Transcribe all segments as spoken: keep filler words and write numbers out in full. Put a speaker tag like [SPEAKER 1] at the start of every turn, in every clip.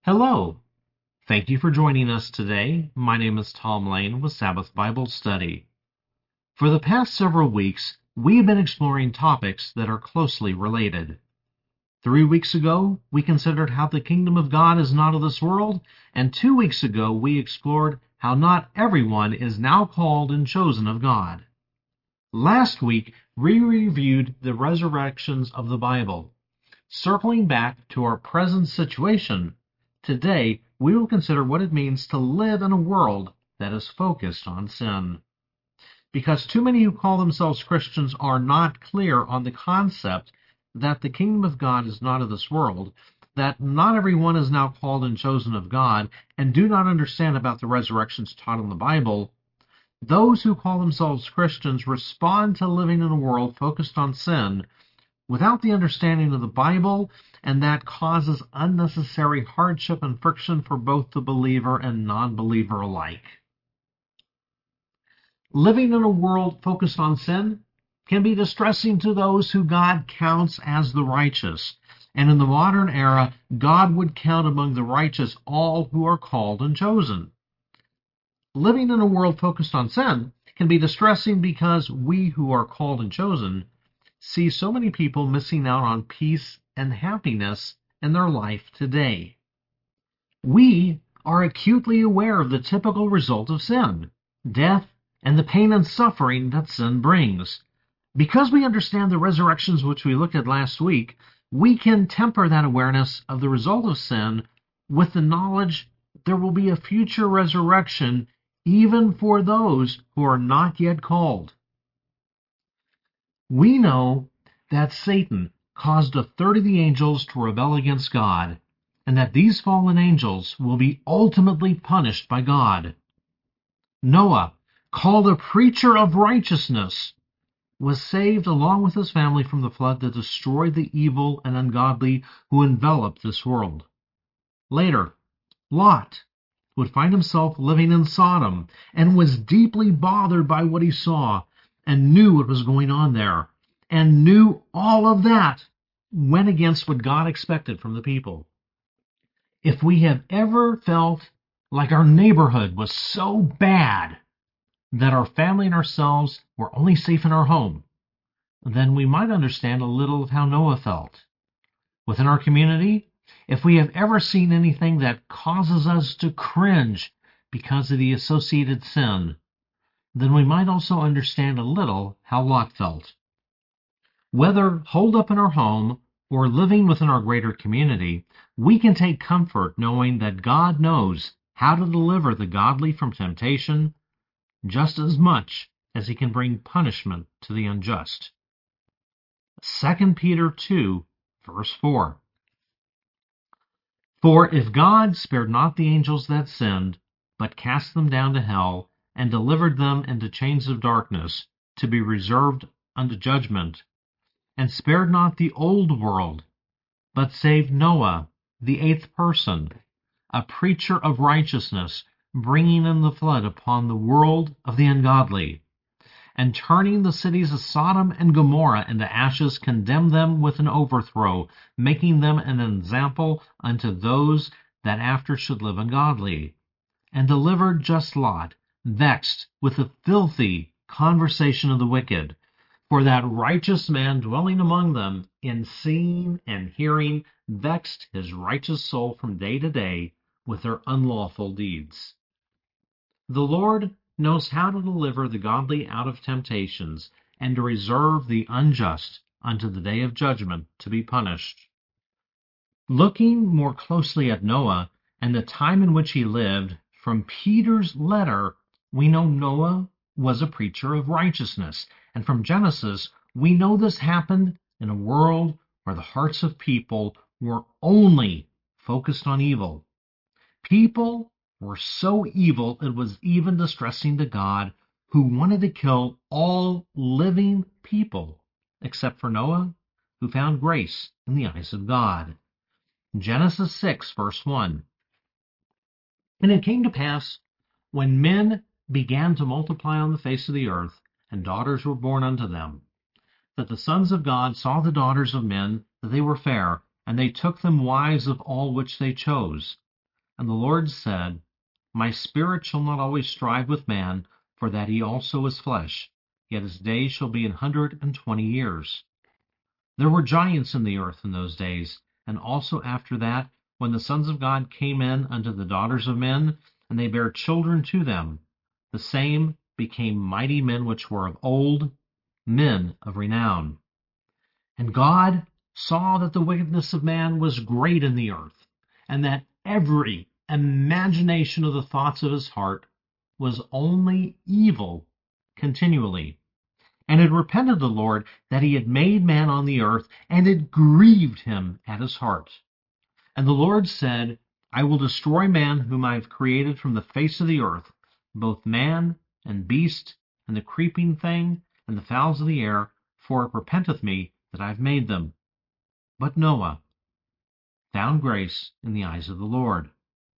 [SPEAKER 1] Hello. Thank you for joining us today. My name is Tom Lane with Sabbath Bible Study. For the past several weeks, we have been exploring topics that are closely related. Three weeks ago, we considered how the kingdom of God is not of this world, and two weeks ago, we explored how not everyone is now called and chosen of God. Last week, we reviewed the resurrections of the Bible. Circling back to our present situation, today, we will consider what it means to live in a world that is focused on sin. Because too many who call themselves Christians are not clear on the concept that the kingdom of God is not of this world, that not everyone is now called and chosen of God, and do not understand about the resurrections taught in the Bible, those who call themselves Christians respond to living in a world focused on sin without the understanding of the Bible, and that causes unnecessary hardship and friction for both the believer and non-believer alike. Living in a world focused on sin can be distressing to those who God counts as the righteous. And in the modern era, God would count among the righteous all who are called and chosen. Living in a world focused on sin can be distressing because we who are called and chosen see so many people missing out on peace and happiness in their life today. We are acutely aware of the typical result of sin, death, and the pain and suffering that sin brings. Because we understand the resurrections which we looked at last week, we can temper that awareness of the result of sin with the knowledge there will be a future resurrection even for those who are not yet called. We know that Satan caused a third of the angels to rebel against God, and that these fallen angels will be ultimately punished by God. Noah, called a preacher of righteousness, was saved along with his family from the flood that destroyed the evil and ungodly who enveloped this world. Later, Lot would find himself living in Sodom and was deeply bothered by what he saw and knew what was going on there, and knew all of that went against what God expected from the people. If we have ever felt like our neighborhood was so bad that our family and ourselves were only safe in our home, then we might understand a little of how Noah felt. Within our community, if we have ever seen anything that causes us to cringe because of the associated sin, then we might also understand a little how Lot felt. Whether holed up in our home or living within our greater community, we can take comfort knowing that God knows how to deliver the godly from temptation just as much as he can bring punishment to the unjust. Second Peter two, verse four. For if God spared not the angels that sinned, but cast them down to hell, and delivered them into chains of darkness, to be reserved unto judgment, and spared not the old world, but saved Noah, the eighth person, a preacher of righteousness, bringing in the flood upon the world of the ungodly, and turning the cities of Sodom and Gomorrah into ashes, condemned them with an overthrow, making them an example unto those that after should live ungodly, and delivered just Lot, vexed with the filthy conversation of the wicked. For that righteous man dwelling among them, in seeing and hearing, vexed his righteous soul from day to day with their unlawful deeds. The Lord knows how to deliver the godly out of temptations, and to reserve the unjust unto the day of judgment to be punished. Looking more closely at Noah and the time in which he lived, from Peter's letter, we know Noah was a preacher of righteousness. And from Genesis, we know this happened in a world where the hearts of people were only focused on evil. People were so evil it was even distressing to God, who wanted to kill all living people, except for Noah, who found grace in the eyes of God. Genesis six, verse one. And it came to pass, when men began to multiply on the face of the earth, and daughters were born unto them, that the sons of God saw the daughters of men, that they were fair, and they took them wives of all which they chose. And the Lord said, My spirit shall not always strive with man, for that he also is flesh, yet his days shall be an hundred and twenty years. There were giants in the earth in those days, and also after that, when the sons of God came in unto the daughters of men, and they bare children to them, the same became mighty men which were of old, men of renown. And God saw that the wickedness of man was great in the earth, and that every imagination of the thoughts of his heart was only evil continually. And it repented the Lord that he had made man on the earth, and it grieved him at his heart. And the Lord said, I will destroy man whom I have created from the face of the earth, both man and beast, and the creeping thing, and the fowls of the air, for it repenteth me that I have made them. But Noah found grace in the eyes of the Lord.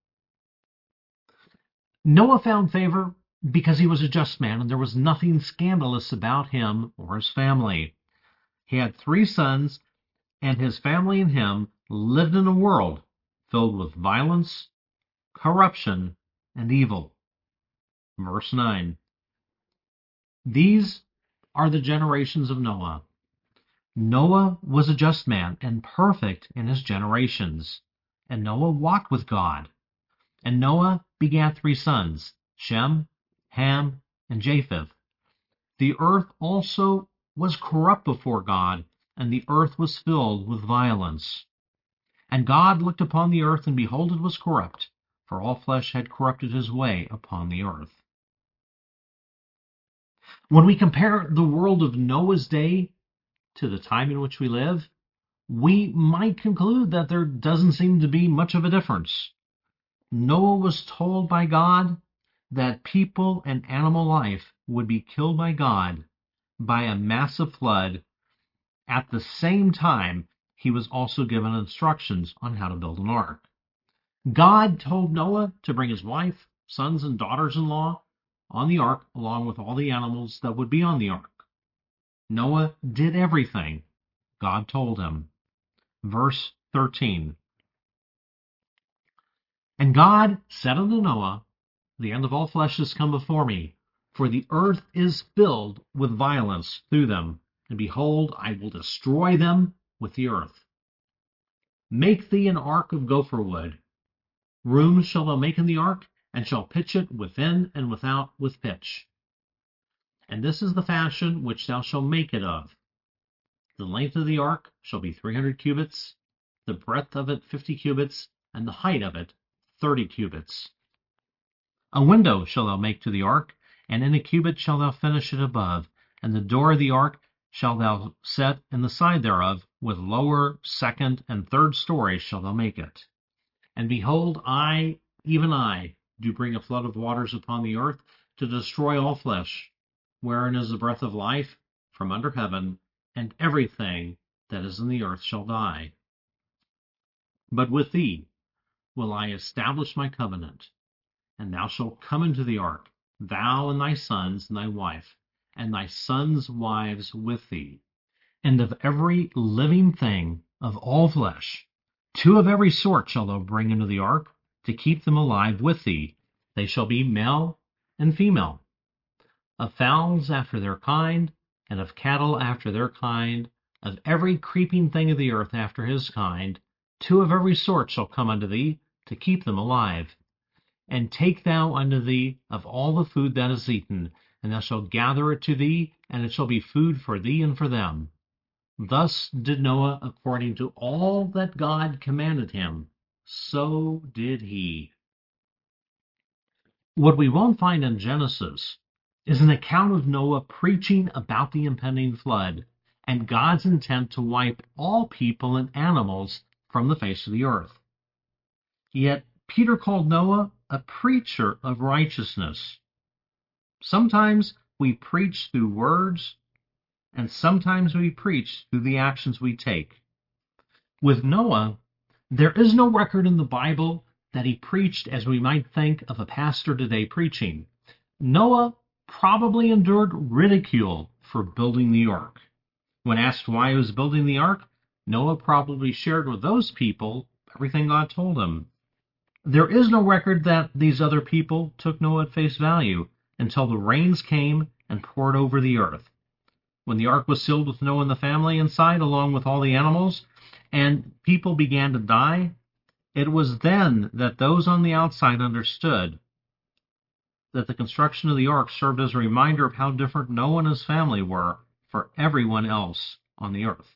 [SPEAKER 1] Noah found favor because he was a just man, and there was nothing scandalous about him or his family. He had three sons, and his family and him lived in a world filled with violence, corruption, and evil. Verse nine. These are the generations of Noah. Noah was a just man and perfect in his generations. And Noah walked with God. And Noah begat three sons, Shem, Ham, and Japheth. The earth also was corrupt before God, and the earth was filled with violence. And God looked upon the earth, and behold, it was corrupt, for all flesh had corrupted his way upon the earth. When we compare the world of Noah's day to the time in which we live, we might conclude that there doesn't seem to be much of a difference. Noah was told by God that people and animal life would be killed by God by a massive flood. At the same time, he was also given instructions on how to build an ark. God told Noah to bring his wife, sons, and daughters-in-law on the ark, along with all the animals that would be on the ark. Noah did everything God told him. Verse thirteen. And God said unto Noah, The end of all flesh is come before me, for the earth is filled with violence through them, and behold, I will destroy them with the earth. Make thee an ark of gopher wood. Rooms shall thou make in the ark, and shall pitch it within and without with pitch. And this is the fashion which thou shalt make it of. The length of the ark shall be three hundred cubits, the breadth of it fifty cubits, and the height of it thirty cubits. A window shalt thou make to the ark, and in a cubit shalt thou finish it above, and the door of the ark shalt thou set in the side thereof, with lower, second, and third stories shalt thou make it. And behold, I, even I, do bring a flood of waters upon the earth, to destroy all flesh, wherein is the breath of life from under heaven, and everything that is in the earth shall die. But with thee will I establish my covenant, and thou shalt come into the ark, thou and thy sons and thy wife, and thy sons' wives with thee. And of every living thing of all flesh, two of every sort shalt thou bring into the ark, to keep them alive with thee. They shall be male and female. Of fowls after their kind, and of cattle after their kind, of every creeping thing of the earth after his kind, two of every sort shall come unto thee, to keep them alive. And take thou unto thee of all the food that is eaten, and thou shalt gather it to thee, and it shall be food for thee and for them. Thus did Noah according to all that God commanded him, so did he. What we won't find in Genesis is an account of Noah preaching about the impending flood and God's intent to wipe all people and animals from the face of the earth. Yet Peter called Noah a preacher of righteousness. Sometimes we preach through words, and sometimes we preach through the actions we take. With Noah, there is no record in the Bible that he preached as we might think of a pastor today preaching. Noah probably endured ridicule for building the ark. When asked why he was building the ark, Noah probably shared with those people everything God told him. There is no record that these other people took Noah at face value until the rains came and poured over the earth. When the ark was sealed with Noah and the family inside, along with all the animals, and people began to die, it was then that those on the outside understood that the construction of the ark served as a reminder of how different Noah and his family were for everyone else on the earth.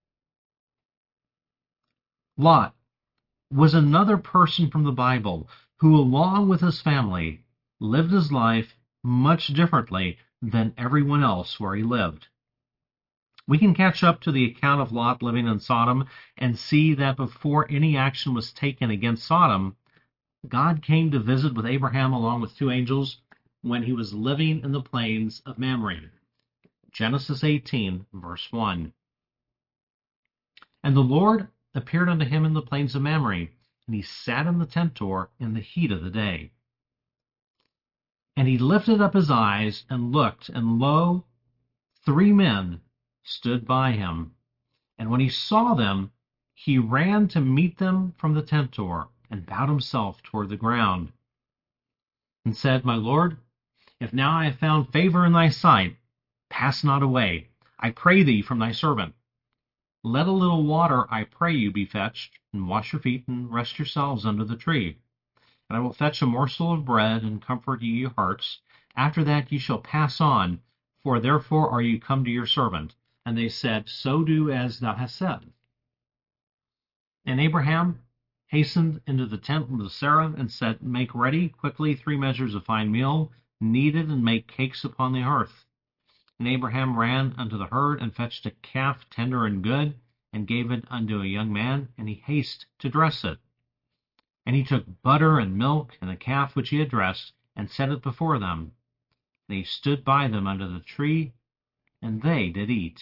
[SPEAKER 1] Lot was another person from the Bible who, along with his family, lived his life much differently than everyone else where he lived. We can catch up to the account of Lot living in Sodom and see that before any action was taken against Sodom, God came to visit with Abraham along with two angels when he was living in the plains of Mamre. Genesis eighteen, verse one. And the Lord appeared unto him in the plains of Mamre, and he sat in the tent door in the heat of the day. And he lifted up his eyes and looked, and lo, three men stood by him. And when he saw them, he ran to meet them from the tent door, and bowed himself toward the ground, and said, My Lord, if now I have found favor in thy sight, pass not away, I pray thee, from thy servant. Let a little water, I pray you, be fetched, and wash your feet, and rest yourselves under the tree. And I will fetch a morsel of bread, and comfort ye your hearts. After that ye shall pass on, for therefore are ye come to your servant. And they said, So do as thou hast said. And Abraham hastened into the tent with Sarah, and said, Make ready quickly three measures of fine meal, knead it, and make cakes upon the hearth. And Abraham ran unto the herd, and fetched a calf tender and good, and gave it unto a young man, and he hasted to dress it. And he took butter and milk, and the calf which he had dressed, and set it before them. And he stood by them under the tree, and they did eat.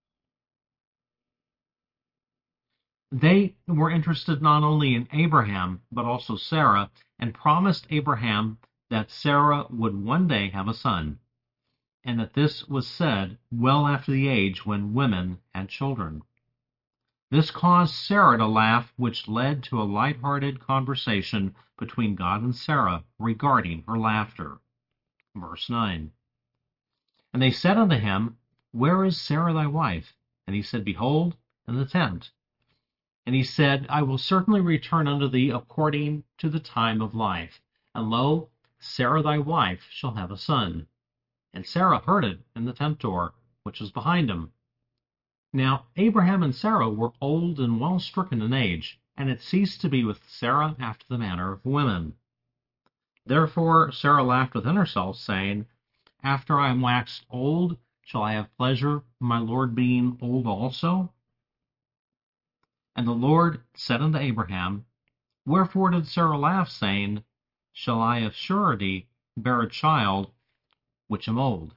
[SPEAKER 1] They were interested not only in Abraham, but also Sarah, and promised Abraham that Sarah would one day have a son, and that this was said well after the age when women had children. This caused Sarah to laugh, which led to a light-hearted conversation between God and Sarah regarding her laughter. Verse nine. And they said unto him, Where is Sarah thy wife? And he said, Behold, in the tent. And he said, I will certainly return unto thee according to the time of life. And lo, Sarah thy wife shall have a son. And Sarah heard it in the tent door, which was behind him. Now Abraham and Sarah were old and well stricken in age, and had ceased to be with Sarah after the manner of women. Therefore Sarah laughed within herself, saying, After I am waxed old, shall I have pleasure, my Lord being old also? And the Lord said unto Abraham, Wherefore did Sarah laugh, saying, Shall I of surety bear a child, which am old?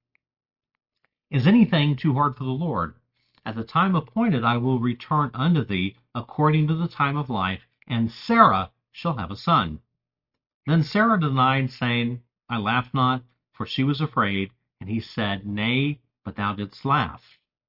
[SPEAKER 1] Is anything too hard for the Lord? At the time appointed I will return unto thee according to the time of life, and Sarah shall have a son. Then Sarah denied, saying, I laughed not, for she was afraid. And he said, Nay, but thou didst laugh.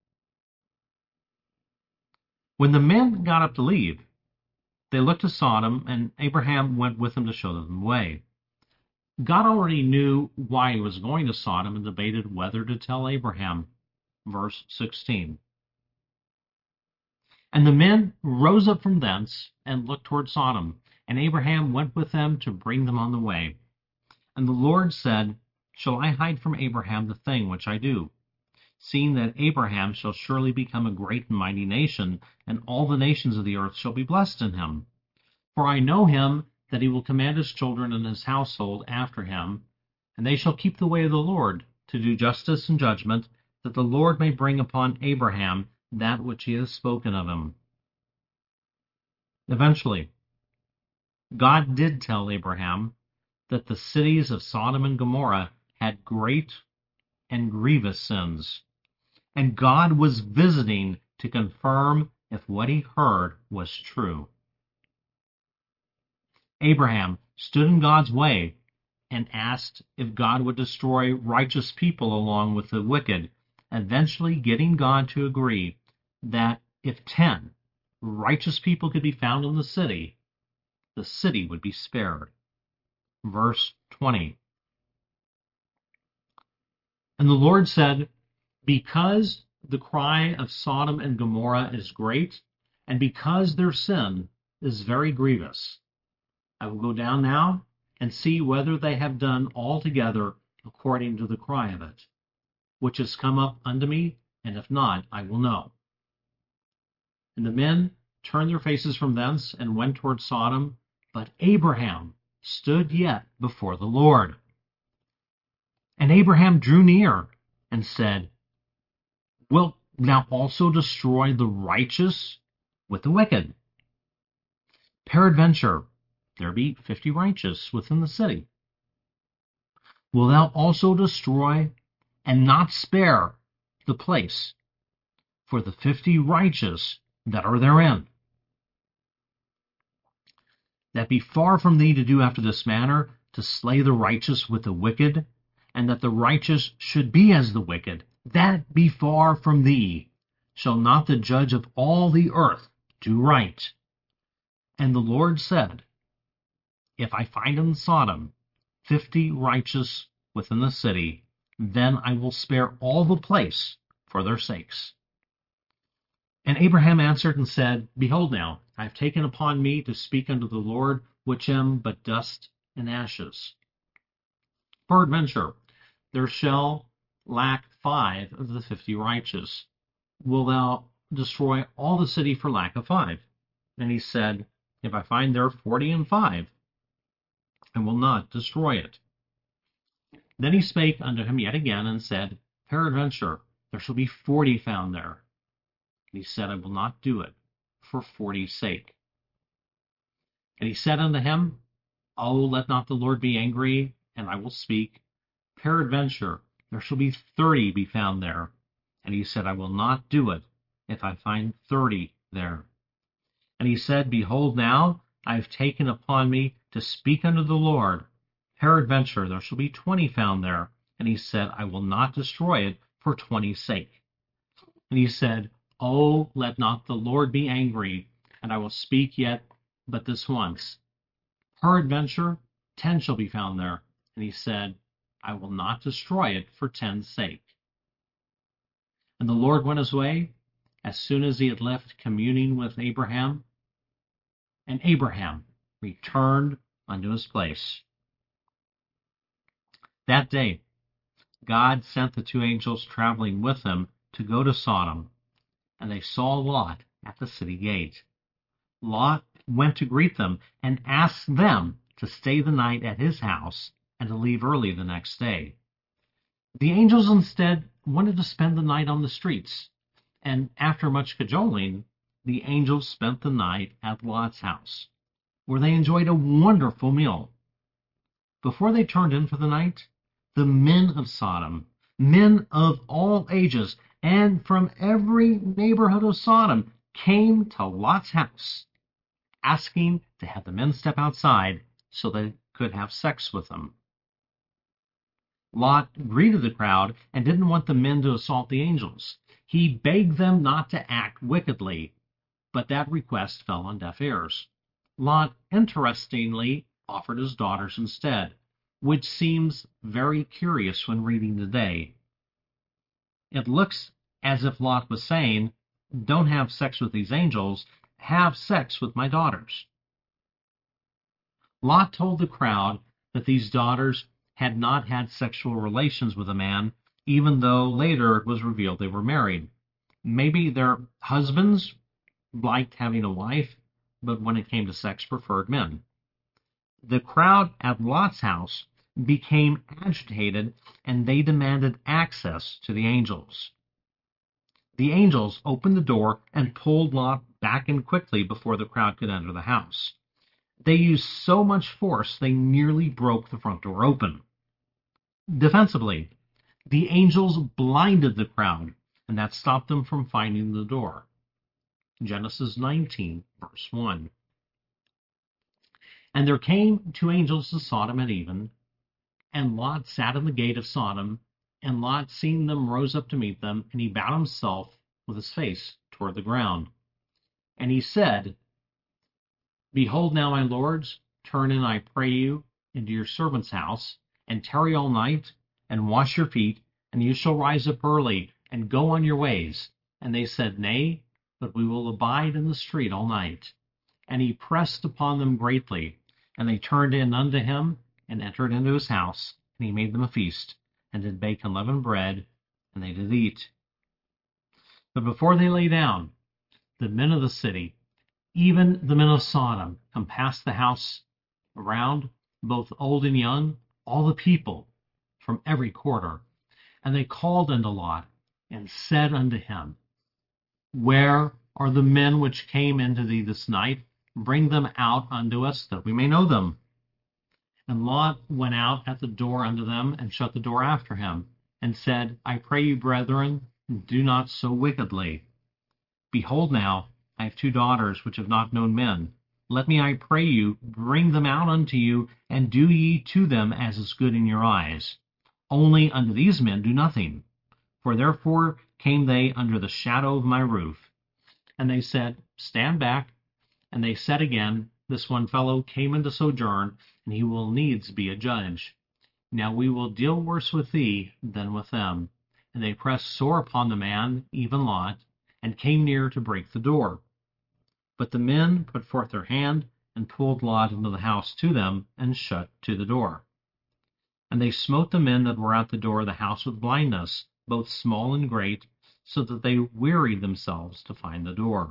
[SPEAKER 1] When the men got up to leave, they looked to Sodom, and Abraham went with them to show them the way. God already knew why he was going to Sodom and debated whether to tell Abraham. Verse sixteen. And the men rose up from thence and looked toward Sodom, and Abraham went with them to bring them on the way. And the Lord said, Shall I hide from Abraham the thing which I do? Seeing that Abraham shall surely become a great and mighty nation, and all the nations of the earth shall be blessed in him. For I know him, that he will command his children and his household after him, and they shall keep the way of the Lord, to do justice and judgment, that the Lord may bring upon Abraham that which he has spoken of him. Eventually, God did tell Abraham that the cities of Sodom and Gomorrah had great and grievous sins, and God was visiting to confirm if what he heard was true. Abraham stood in God's way and asked if God would destroy righteous people along with the wicked, eventually getting God to agree that if ten righteous people could be found in the city, the city would be spared. Verse twenty. And the Lord said, because the cry of Sodom and Gomorrah is great, and because their sin is very grievous, I will go down now and see whether they have done altogether according to the cry of it, which has come up unto me, and if not, I will know. And the men turned their faces from thence and went toward Sodom, but Abraham stood yet before the Lord. And Abraham drew near and said, wilt thou also destroy the righteous with the wicked? Peradventure, there be fifty righteous within the city. Will thou also destroy and not spare the place for the fifty righteous that are therein? That be far from thee to do after this manner, to slay the righteous with the wicked, and that the righteous should be as the wicked, that be far from thee. Shall not the judge of all the earth do right? And the Lord said, if I find in Sodom fifty righteous within the city, then I will spare all the place for their sakes. And Abraham answered and said, behold now, I have taken upon me to speak unto the Lord, which am but dust and ashes. Peradventure, there shall lack five of the fifty righteous. Will thou destroy all the city for lack of five? And he said, if I find there forty and five, I will not destroy it. Then he spake unto him yet again, and said, peradventure, there shall be forty found there. And he said, I will not do it for forty's sake. And he said unto him, oh, let not the Lord be angry, and I will speak. Peradventure, there shall be thirty be found there. And he said, I will not do it, if I find thirty there. And he said, behold now, I have taken upon me to speak unto the Lord. Peradventure, there shall be twenty found there. And he said, I will not destroy it for twenty's sake. And he said, oh, let not the Lord be angry, and I will speak yet but this once. Peradventure, ten shall be found there. And he said, I will not destroy it for ten's sake. And the Lord went his way, as soon as he had left communing with Abraham. And Abraham returned unto his place. That day, God sent the two angels traveling with him to go to Sodom, and they saw Lot at the city gate. Lot went to greet them and asked them to stay the night at his house and to leave early the next day. The angels instead wanted to spend the night on the streets, and after much cajoling, the angels spent the night at Lot's house, where they enjoyed a wonderful meal. Before they turned in for the night, the men of Sodom, men of all ages, and from every neighborhood of Sodom, came to Lot's house, asking to have the men step outside so they could have sex with them. Lot greeted the crowd and didn't want the men to assault the angels. He begged them not to act wickedly, but that request fell on deaf ears. Lot, interestingly, offered his daughters instead, which seems very curious when reading today. It looks as if Lot was saying, don't have sex with these angels, have sex with my daughters. Lot told the crowd that these daughters had not had sexual relations with a man, even though later it was revealed they were married. Maybe their husbands liked having a wife, but when it came to sex, preferred men. The crowd at Lot's house became agitated, and they demanded access to the angels. The angels opened the door and pulled Lot back in quickly before the crowd could enter the house. They used so much force they nearly broke the front door open. Defensively, the angels blinded the crowd, and that stopped them from finding the door. Genesis nineteen, verse one. And there came two angels to Sodom at even, and Lot sat in the gate of Sodom, and Lot, seeing them, rose up to meet them, and he bowed himself with his face toward the ground. And he said, Behold now, my lords, turn in, I pray you, into your servant's house, and tarry all night, and wash your feet, and you shall rise up early, and go on your ways. And they said, Nay, but we will abide in the street all night. And he pressed upon them greatly. And they turned in unto him, and entered into his house, and he made them a feast, and did bake unleavened bread, and they did eat. But before they lay down, the men of the city, even the men of Sodom, compassed the house around, both old and young, all the people from every quarter. And they called unto Lot, and said unto him, Where are the men which came into thee this night? Bring them out unto us, that we may know them. And Lot went out at the door unto them, and shut the door after him, and said, I pray you, brethren, do not so wickedly. Behold now, I have two daughters which have not known men. Let me, I pray you, bring them out unto you, and do ye to them as is good in your eyes. Only unto these men do nothing. For therefore came they under the shadow of my roof. And they said, Stand back. And they said again, This one fellow came into sojourn, and he will needs be a judge. Now we will deal worse with thee than with them. And they pressed sore upon the man, even Lot, and came near to break the door. But the men put forth their hand, and pulled Lot into the house to them, and shut to the door. And they smote the men that were at the door of the house with blindness, both small and great, so that they wearied themselves to find the door.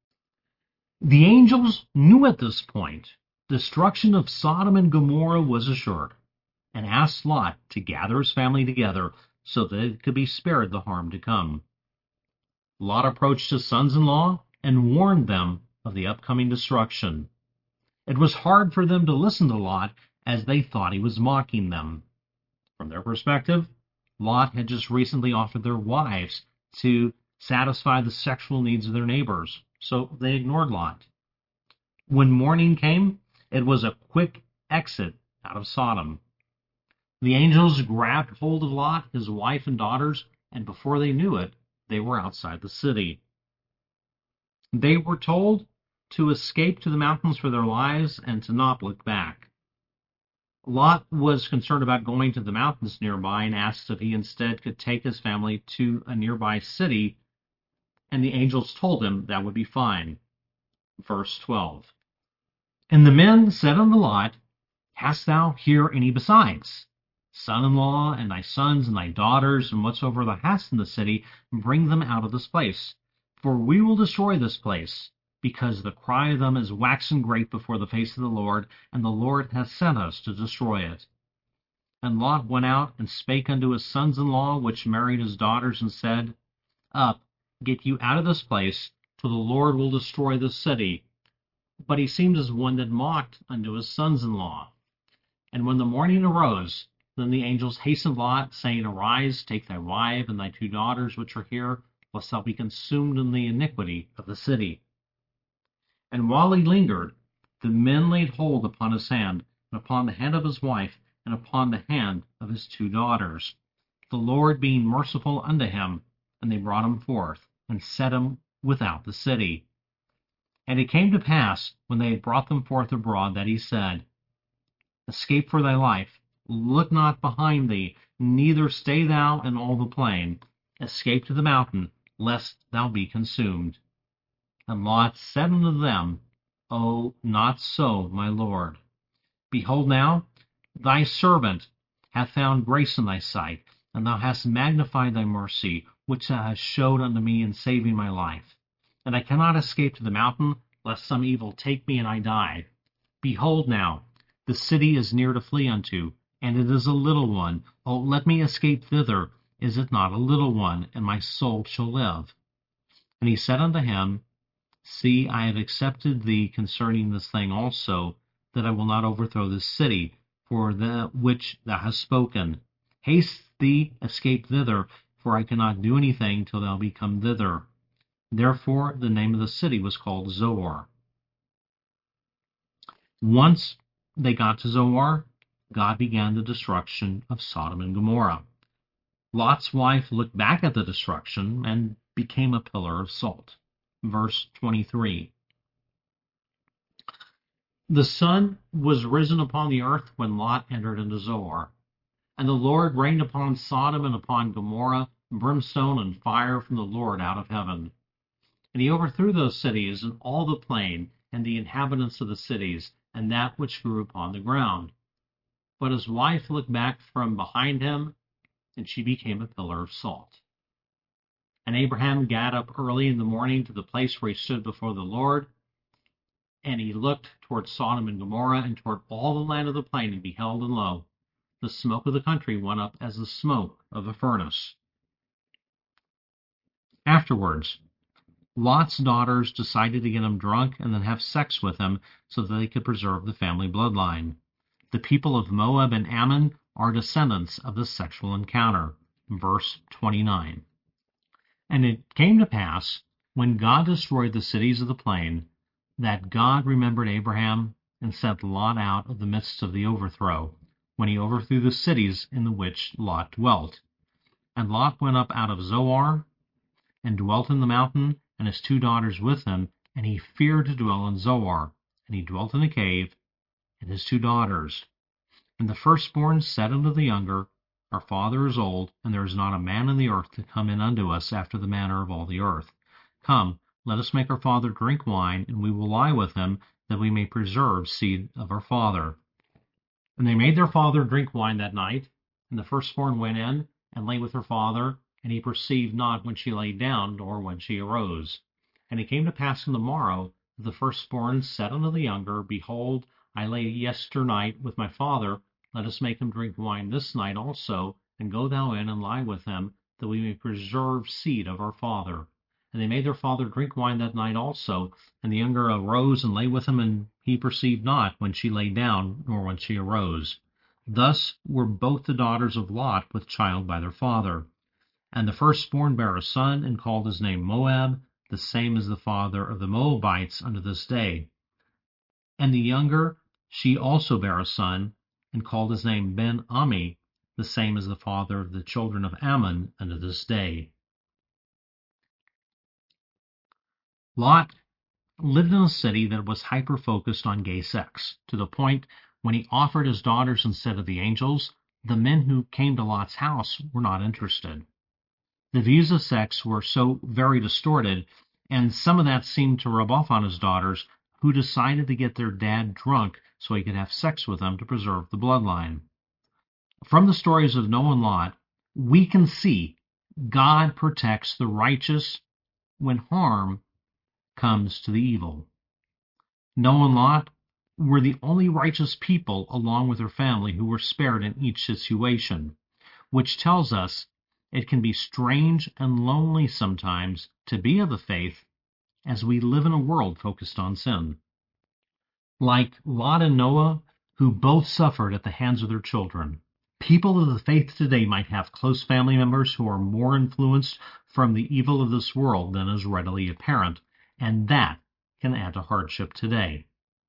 [SPEAKER 1] The angels knew at this point destruction of Sodom and Gomorrah was assured, and asked Lot to gather his family together so that it could be spared the harm to come. Lot approached his sons-in-law and warned them of the upcoming destruction. It was hard for them to listen to Lot, as they thought he was mocking them. From their perspective, Lot had just recently offered their wives to satisfy the sexual needs of their neighbors, so they ignored Lot. When morning came, it was a quick exit out of Sodom. The angels grabbed hold of Lot, his wife and daughters, and before they knew it, they were outside the city. They were told to escape to the mountains for their lives and to not look back. Lot was concerned about going to the mountains nearby and asked if he instead could take his family to a nearby city, and the angels told him that would be fine. Verse twelve. And the men said unto Lot, Hast thou here any besides? Son-in-law, and thy sons, and thy daughters, and whatsoever thou hast in the city, bring them out of this place. For we will destroy this place, because the cry of them is waxen great before the face of the Lord, and the Lord hath sent us to destroy it. And Lot went out and spake unto his sons-in-law, which married his daughters, and said, Up, get you out of this place, for the Lord will destroy this city. But he seemed as one that mocked unto his sons-in-law. And when the morning arose, then the angels hastened Lot, saying, Arise, take thy wife and thy two daughters which are here, lest thou be consumed in the iniquity of the city. And while he lingered, the men laid hold upon his hand, and upon the hand of his wife, and upon the hand of his two daughters, the Lord being merciful unto him, and they brought him forth, and set him without the city. And it came to pass, when they had brought them forth abroad, that he said, Escape for thy life, look not behind thee, neither stay thou in all the plain. Escape to the mountain, lest thou be consumed. And Lot said unto them, O, not so, my Lord. Behold now, thy servant hath found grace in thy sight, and thou hast magnified thy mercy, which thou hast showed unto me in saving my life. And I cannot escape to the mountain, lest some evil take me and I die. Behold now, the city is near to flee unto, and it is a little one. O, let me escape thither. Is it not a little one, and my soul shall live? And he said unto him, See, I have accepted thee concerning this thing also, that I will not overthrow this city, for the which thou hast spoken. Haste thee, escape thither, for I cannot do anything till thou be come thither. Therefore the name of the city was called Zoar. Once they got to Zoar, God began the destruction of Sodom and Gomorrah. Lot's wife looked back at the destruction and became a pillar of salt. Verse twenty-three. The sun was risen upon the earth when Lot entered into Zoar. And the Lord rained upon Sodom and upon Gomorrah brimstone and fire from the Lord out of heaven. And he overthrew those cities and all the plain, and the inhabitants of the cities, and that which grew upon the ground. But his wife looked back from behind him, and she became a pillar of salt. And Abraham got up early in the morning to the place where he stood before the Lord, and he looked toward Sodom and Gomorrah, and toward all the land of the plain, and beheld, and lo, the smoke of the country went up as the smoke of a furnace. Afterwards, Lot's daughters decided to get him drunk and then have sex with him so that they could preserve the family bloodline. The people of Moab and Ammon are descendants of this sexual encounter. Verse twenty-nine. And it came to pass, when God destroyed the cities of the plain, that God remembered Abraham and sent Lot out of the midst of the overthrow, when he overthrew the cities in the which Lot dwelt. And Lot went up out of Zoar, and dwelt in the mountain, and his two daughters with him, and he feared to dwell in Zoar. And he dwelt in a cave, and his two daughters. And the firstborn said unto the younger, Our father is old, and there is not a man in the earth to come in unto us after the manner of all the earth. Come, let us make our father drink wine, and we will lie with him, that we may preserve seed of our father. And they made their father drink wine that night, and the firstborn went in, and lay with her father, and he perceived not when she lay down, nor when she arose. And it came to pass on the morrow, that the firstborn said unto the younger, Behold, I lay yesternight with my father, let us make him drink wine this night also, and go thou in and lie with him, that we may preserve seed of our father. And they made their father drink wine that night also, and the younger arose and lay with him, and he perceived not when she lay down, nor when she arose. Thus were both the daughters of Lot with child by their father. And the firstborn bare a son, and called his name Moab, the same as the father of the Moabites unto this day. And the younger, she also bare a son, and called his name Ben-Ammi, the same as the father of the children of Ammon unto this day. Lot lived in a city that was hyper-focused on gay sex, to the point when he offered his daughters instead of the angels, the men who came to Lot's house were not interested. The views of sex were so very distorted, and some of that seemed to rub off on his daughters, who decided to get their dad drunk so he could have sex with them to preserve the bloodline. From the stories of Noah and Lot, we can see God protects the righteous when harm comes to the evil. Noah and Lot were the only righteous people, along with their family, who were spared in each situation, which tells us it can be strange and lonely sometimes to be of the faith as we live in a world focused on sin. Like Lot and Noah, who both suffered at the hands of their children, people of the faith today might have close family members who are more influenced from the evil of this world than is readily apparent, and that can add to hardship today.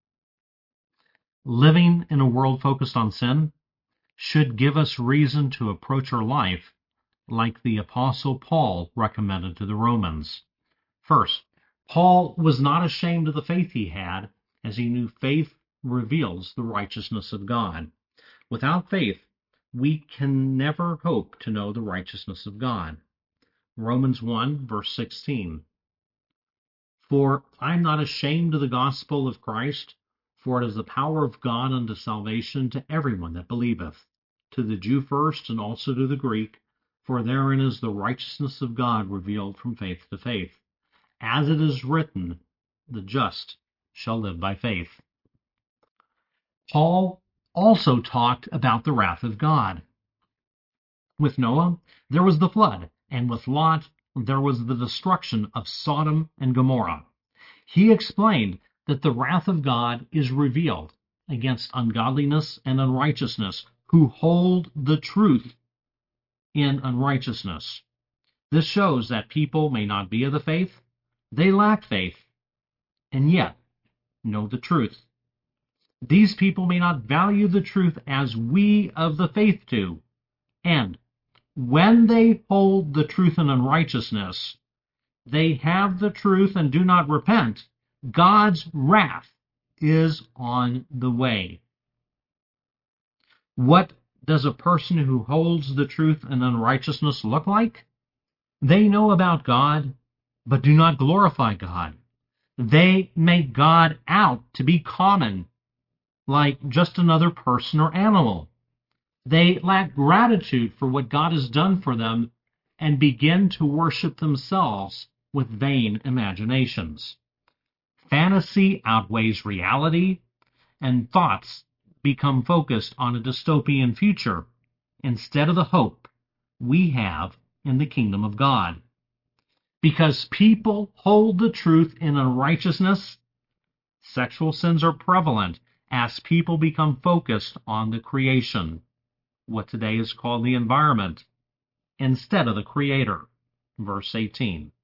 [SPEAKER 1] Living in a world focused on sin should give us reason to approach our life like the Apostle Paul recommended to the Romans. First, Paul was not ashamed of the faith he had, as he knew faith reveals the righteousness of God. Without faith, we can never hope to know the righteousness of God. Romans one, verse sixteen. For I am not ashamed of the gospel of Christ, for it is the power of God unto salvation to everyone that believeth, to the Jew first, and also to the Greek, for therein is the righteousness of God revealed from faith to faith. As it is written, the just shall live by faith. Paul also talked about the wrath of God. With Noah, there was the flood, and with Lot, there was the destruction of Sodom and Gomorrah. He explained that the wrath of God is revealed against ungodliness and unrighteousness, who hold the truth in unrighteousness. This shows that people may not be of the faith, they lack faith, and yet know the truth. These people may not value the truth as we of the faith do, and when they hold the truth in unrighteousness, they have the truth and do not repent. God's wrath is on the way. What does a person who holds the truth in unrighteousness look like? They know about God, but do not glorify God. They make God out to be common, like just another person or animal. They lack gratitude for what God has done for them and begin to worship themselves with vain imaginations. Fantasy outweighs reality, and thoughts become focused on a dystopian future instead of the hope we have in the kingdom of God. Because people hold the truth in unrighteousness, sexual sins are prevalent as people become focused on the creation, what today is called the environment, instead of the Creator. Verse eighteen.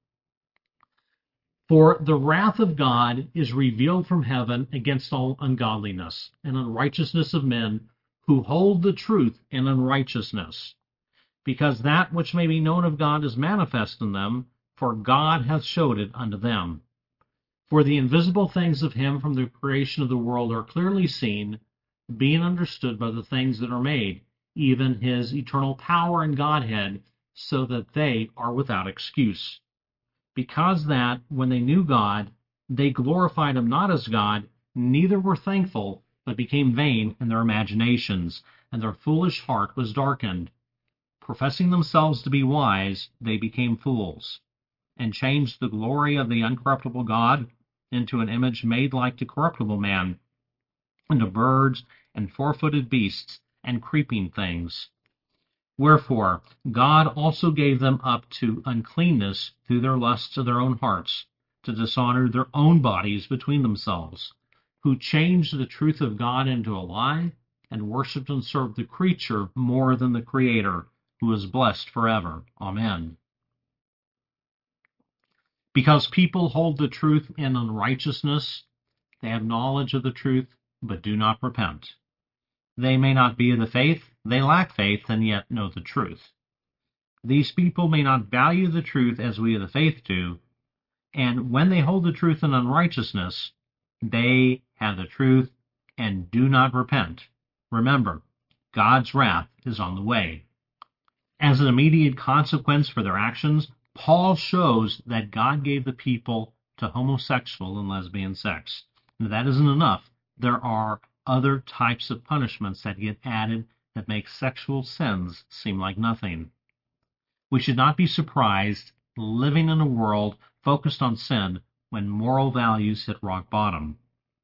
[SPEAKER 1] For the wrath of God is revealed from heaven against all ungodliness and unrighteousness of men who hold the truth in unrighteousness, because that which may be known of God is manifest in them, for God hath showed it unto them. For the invisible things of him from the creation of the world are clearly seen, being understood by the things that are made, even his eternal power and Godhead, so that they are without excuse. Because that, when they knew God, they glorified him not as God, neither were thankful, but became vain in their imaginations, and their foolish heart was darkened. Professing themselves to be wise, they became fools, and changed the glory of the uncorruptible God into an image made like to corruptible man, and to birds, and four-footed beasts, and creeping things. Wherefore God also gave them up to uncleanness through their lusts of their own hearts, to dishonor their own bodies between themselves, who changed the truth of God into a lie, and worshipped and served the creature more than the Creator, who is blessed forever. Amen. Because people hold the truth in unrighteousness, they have knowledge of the truth, but do not repent. They may not be of the faith, they lack faith, and yet know the truth. These people may not value the truth as we of the faith do, and when they hold the truth in unrighteousness, they have the truth and do not repent. Remember, God's wrath is on the way. As an immediate consequence for their actions, Paul shows that God gave the people to homosexual and lesbian sex. Now, that isn't enough. There are other types of punishments that get added that make sexual sins seem like nothing. We should not be surprised living in a world focused on sin when moral values hit rock bottom.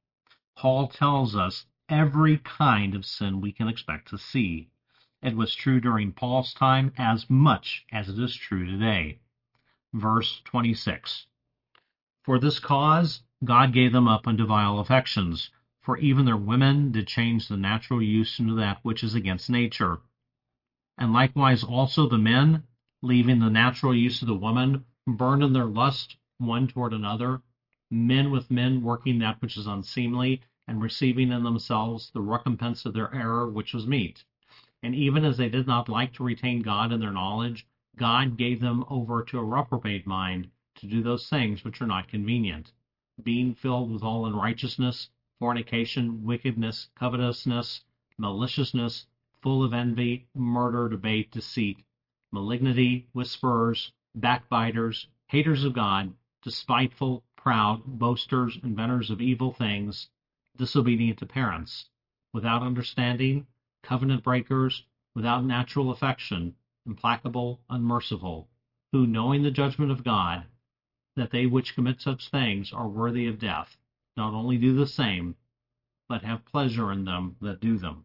[SPEAKER 1] Paul tells us every kind of sin we can expect to see. It was true during Paul's time as much as it is true today. Verse twenty-six. For this cause God gave them up unto vile affections, for even their women did change the natural use into that which is against nature. And likewise also the men, leaving the natural use of the woman, burned in their lust one toward another, men with men working that which is unseemly, and receiving in themselves the recompense of their error which was meet. And even as they did not like to retain God in their knowledge, God gave them over to a reprobate mind to do those things which are not convenient, being filled with all unrighteousness, fornication, wickedness, covetousness, maliciousness, full of envy, murder, debate, deceit, malignity, whisperers, backbiters, haters of God, despiteful, proud, boasters, inventors of evil things, disobedient to parents, without understanding, covenant breakers, without natural affection, implacable, unmerciful, who, knowing the judgment of God, that they which commit such things are worthy of death, not only do the same, but have pleasure in them that do them.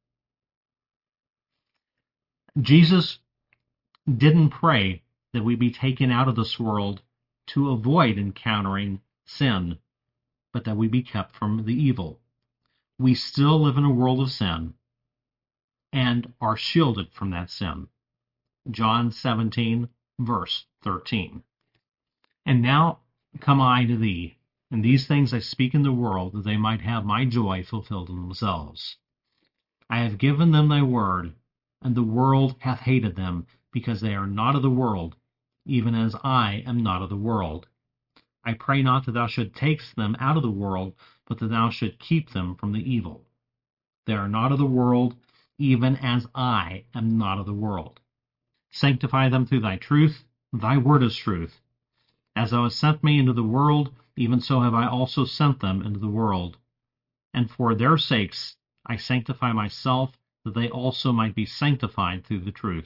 [SPEAKER 1] Jesus didn't pray that we be taken out of this world to avoid encountering sin, but that we be kept from the evil. We still live in a world of sin and are shielded from that sin. John seventeen, verse thirteen. And now come I to thee, and these things I speak in the world, that they might have my joy fulfilled in themselves. I have given them thy word, and the world hath hated them, because they are not of the world, even as I am not of the world. I pray not that thou should take them out of the world, but that thou should keep them from the evil. They are not of the world, even as I am not of the world. Sanctify them through thy truth. Thy word is truth. As thou hast sent me into the world, even so have I also sent them into the world. And for their sakes I sanctify myself, that they also might be sanctified through the truth.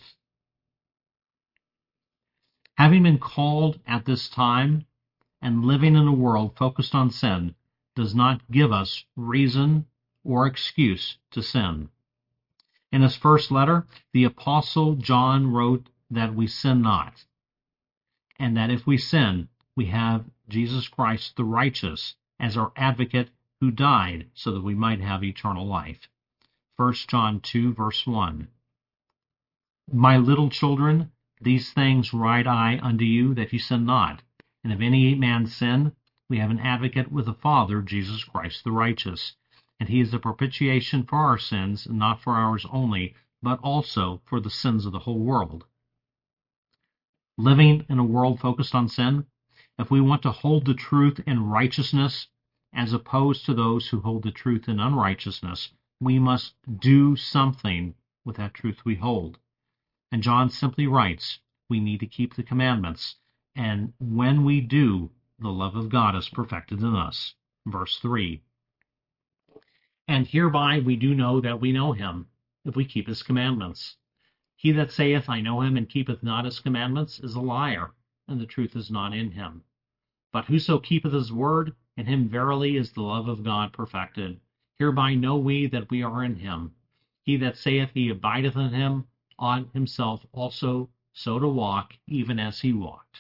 [SPEAKER 1] Having been called at this time and living in a world focused on sin does not give us reason or excuse to sin. In his first letter, the Apostle John wrote that we sin not, and that if we sin, we have Jesus Christ the righteous as our advocate who died so that we might have eternal life. First John two, verse one. My little children, these things write I unto you, that ye sin not. And if any man sin, we have an advocate with the Father, Jesus Christ the righteous. And he is the propitiation for our sins, and not for ours only, but also for the sins of the whole world. Living in a world focused on sin, if we want to hold the truth in righteousness, as opposed to those who hold the truth in unrighteousness, we must do something with that truth we hold. And John simply writes, we need to keep the commandments, and when we do, the love of God is perfected in us. Verse three. And hereby we do know that we know him, if we keep his commandments. He that saith, I know him, and keepeth not his commandments, is a liar, and the truth is not in him. But whoso keepeth his word, in him verily is the love of God perfected. Hereby know we that we are in him. He that saith he abideth in him, ought himself also so to walk, even as he walked.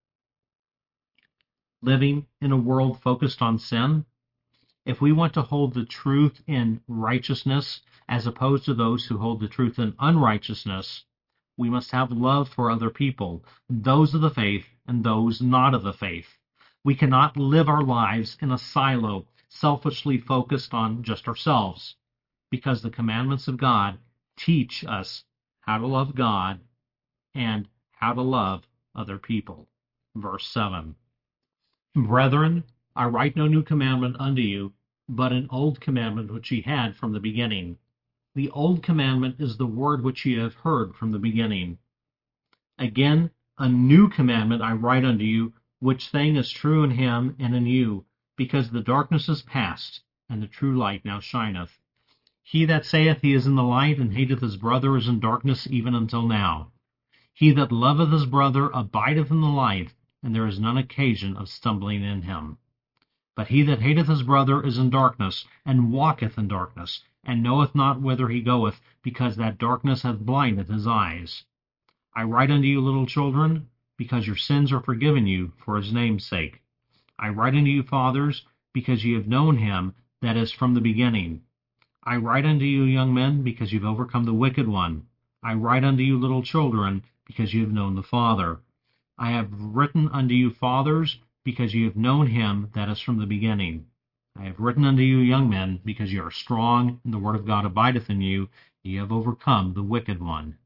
[SPEAKER 1] Living in a world focused on sin, if we want to hold the truth in righteousness, as opposed to those who hold the truth in unrighteousness, we must have love for other people, those of the faith and those not of the faith. We cannot live our lives in a silo, selfishly focused on just ourselves, because the commandments of God teach us how to love God and how to love other people. Verse seven. Brethren, I write no new commandment unto you, but an old commandment which ye had from the beginning. The old commandment is the word which ye have heard from the beginning. Again, a new commandment I write unto you, which thing is true in him and in you, because the darkness is past, and the true light now shineth. He that saith he is in the light, and hateth his brother, is in darkness even until now. He that loveth his brother abideth in the light, and there is none occasion of stumbling in him. But he that hateth his brother is in darkness, and walketh in darkness, and knoweth not whither he goeth, because that darkness hath blinded his eyes. I write unto you, little children, because your sins are forgiven you for his name's sake. I write unto you, fathers, because ye have known him that is from the beginning. I write unto you, young men, because ye have overcome the wicked one. I write unto you, little children, because ye have known the Father. I have written unto you, fathers, because ye have known him that is from the beginning. I have written unto you, young men, because ye are strong, and the word of God abideth in you, ye have overcome the wicked one.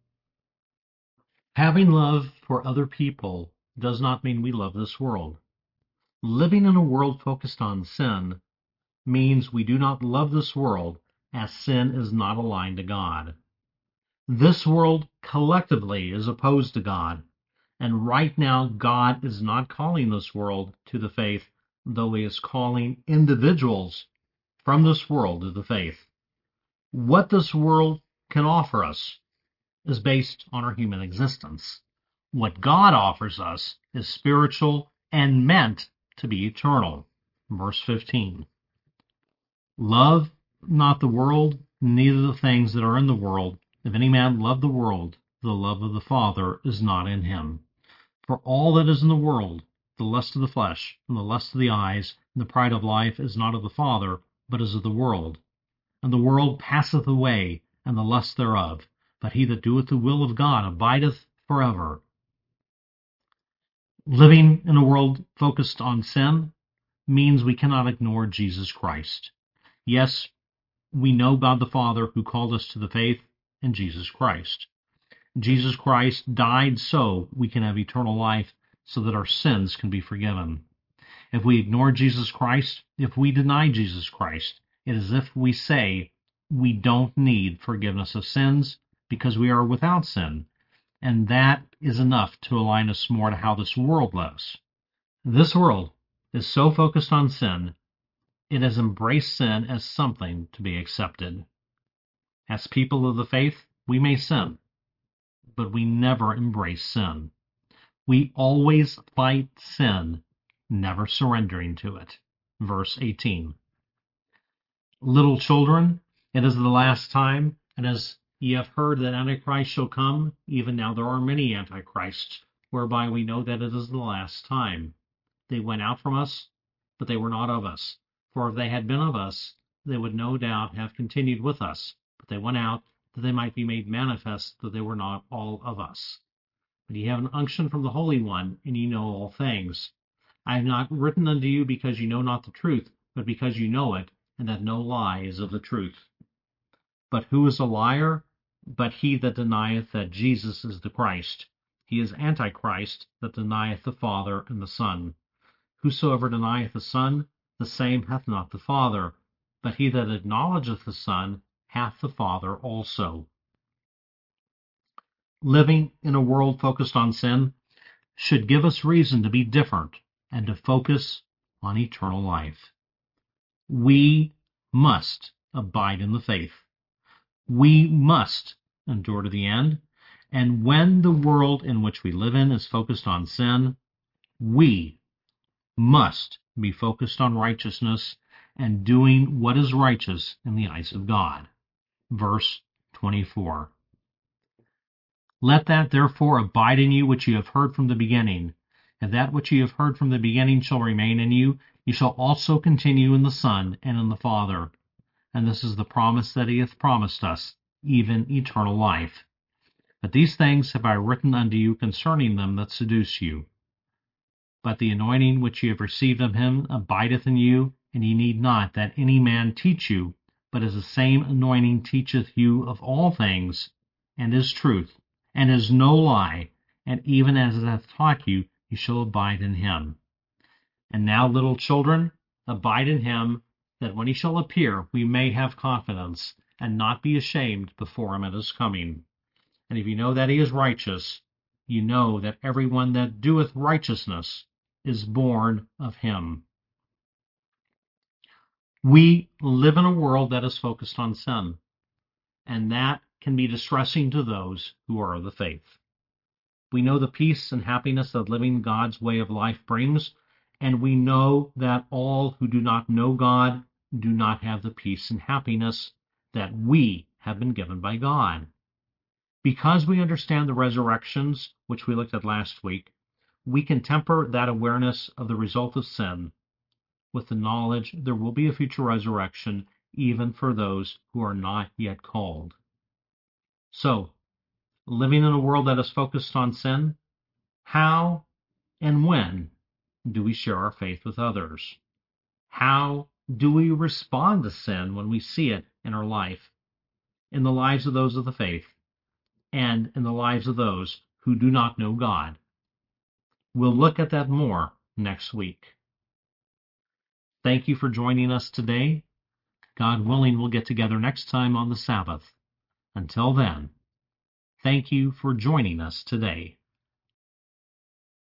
[SPEAKER 1] Having love for other people does not mean we love this world. Living in a world focused on sin means we do not love this world, as sin is not aligned to God. This world collectively is opposed to God, and right now God is not calling this world to the faith, though he is calling individuals from this world to the faith. What this world can offer us is based on our human existence. What God offers us is spiritual and meant to be eternal. Verse fifteen. Love not the world, neither the things that are in the world. If any man love the world, the love of the Father is not in him. For all that is in the world, the lust of the flesh, and the lust of the eyes, and the pride of life, is not of the Father, but is of the world. And the world passeth away, and the lust thereof. But he that doeth the will of God abideth forever. Living in a world focused on sin means we cannot ignore Jesus Christ. Yes, we know God the Father who called us to the faith in Jesus Christ. Jesus Christ died so we can have eternal life, so that our sins can be forgiven. If we ignore Jesus Christ, if we deny Jesus Christ, it is as if we say we don't need forgiveness of sins because we are without sin, and that is enough to align us more to how this world lives. This world is so focused on sin, it has embraced sin as something to be accepted. As people of the faith, we may sin, but we never embrace sin. We always fight sin, never surrendering to it. Verse eighteen. Little children, it is the last time, and as ye have heard that Antichrist shall come, even now there are many Antichrists, whereby we know that it is the last time. They went out from us, but they were not of us. For if they had been of us, they would no doubt have continued with us. But they went out, that they might be made manifest that they were not all of us. But ye have an unction from the Holy One, and ye know all things. I have not written unto you because ye know not the truth, but because ye know it, and that no lie is of the truth. But who is a liar? But he that denieth that Jesus is the Christ. He is Antichrist, that denieth the Father and the Son. Whosoever denieth the Son, the same hath not the Father. But he that acknowledgeth the Son hath the Father also. Living in a world focused on sin should give us reason to be different and to focus on eternal life. We must abide in the faith. We must endure to the end. And when the world in which we live in is focused on sin, we must be focused on righteousness and doing what is righteous in the eyes of God. Verse twenty-four. Let that therefore abide in you which ye have heard from the beginning. If that which ye have heard from the beginning shall remain in you, ye shall also continue in the Son and in the Father. And this is the promise that he hath promised us, even eternal life. But these things have I written unto you concerning them that seduce you. But the anointing which ye have received of him abideth in you, and ye need not that any man teach you, but as the same anointing teacheth you of all things, and is truth, and is no lie, and even as it hath taught you, ye shall abide in him. And now, little children, abide in him, that when he shall appear, we may have confidence, and not be ashamed before him at his coming. And if you know that he is righteous, you know that every one that doeth righteousness is born of him. We live in a world that is focused on sin, and that can be distressing to those who are of the faith. We know the peace and happiness that living God's way of life brings, and we know that all who do not know God do not have the peace and happiness that we have been given by God. Because we understand the resurrections, which we looked at last week, we can temper that awareness of the result of sin with the knowledge there will be a future resurrection even for those who are not yet called. So, living in a world that is focused on sin, how and when do we share our faith with others? How do we respond to sin when we see it in our life, in the lives of those of the faith, and in the lives of those who do not know God? We'll look at that more next week. Thank you for joining us today. God willing, we'll get together next time on the Sabbath. Until then, thank you for joining us today.